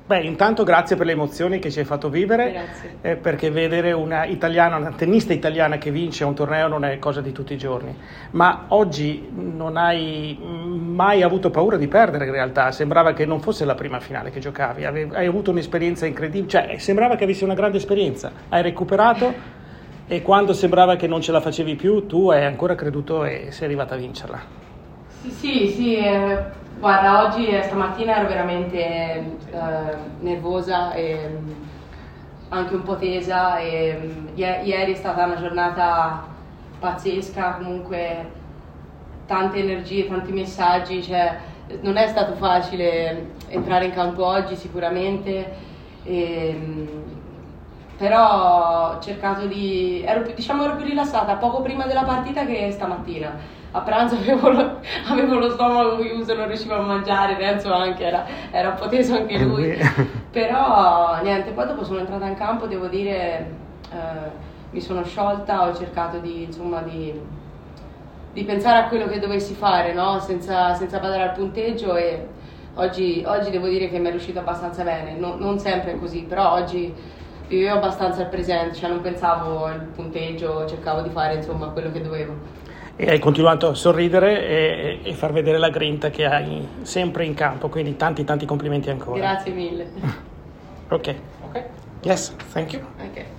Beh, intanto grazie per le emozioni che ci hai fatto vivere. Grazie. Perché vedere una tennista italiana che vince un torneo non è cosa di tutti i giorni. Ma oggi non hai mai avuto paura di perdere in realtà, sembrava che non fosse la prima finale che giocavi, hai avuto un'esperienza incredibile, cioè sembrava che avessi una grande esperienza, hai recuperato e quando sembrava che non ce la facevi più tu hai ancora creduto e sei arrivata a vincerla. Sì, guarda, stamattina ero veramente nervosa e anche un po' tesa e ieri è stata una giornata pazzesca, comunque tante energie, tanti messaggi, cioè non è stato facile entrare in campo oggi sicuramente, però ho cercato ero più rilassata poco prima della partita che stamattina. A pranzo avevo lo stomaco chiuso, non riuscivo a mangiare, Renzo anche era un po' teso anche lui, però niente, poi dopo sono entrata in campo, devo dire, mi sono sciolta, ho cercato di pensare a quello che dovessi fare, no? senza badare al punteggio, e oggi devo dire che mi è riuscito abbastanza bene, non sempre è così, però oggi vivevo abbastanza il presente, cioè non pensavo al punteggio, cercavo di fare insomma quello che dovevo. E hai continuato a sorridere e far vedere la grinta che hai sempre in campo, quindi tanti complimenti ancora. Grazie mille. Ok. Ok. Yes, thank you. Okay.